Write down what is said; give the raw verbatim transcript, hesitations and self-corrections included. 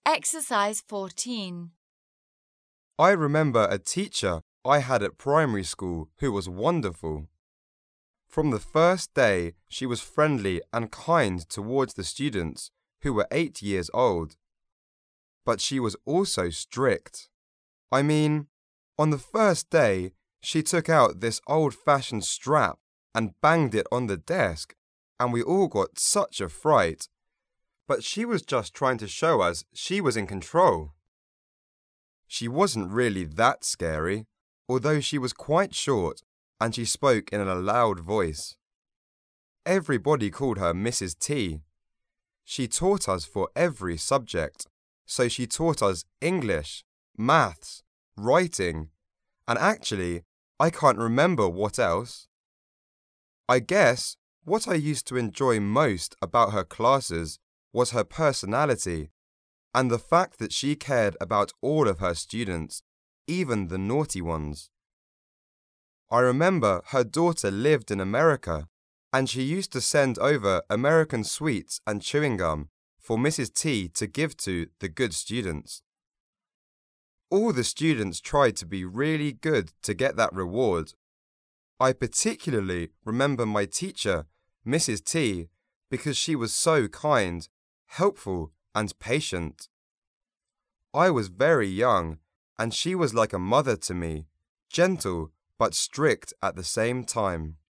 Exercise fourteen. I remember a teacher I had at primary school who was wonderful. From the first day, she was friendly and kind towards the students who were eight years old. But she was also strict. I mean, on the first day, she took out this old-fashioned strap and banged it on the desk, and we all got such a fright. But she was just trying to show us she was in control. She wasn't really that scary, although she was quite short and she spoke in a loud voice. Everybody called her Missus T. She taught us for every subject, so she taught us English, maths, writing, and actually, I can't remember what else. I guess what I used to enjoy most about her classes was her personality and the fact that she cared about all of her students, even the naughty ones. I remember her daughter lived in America, and she used to send over American sweets and chewing gum for Missus T to give to the good students. All the students tried to be really good to get that reward. I particularly remember my teacher, Missus T, because she was so kind, helpful, and patient. I was very young, and she was like a mother to me, gentle but strict at the same time.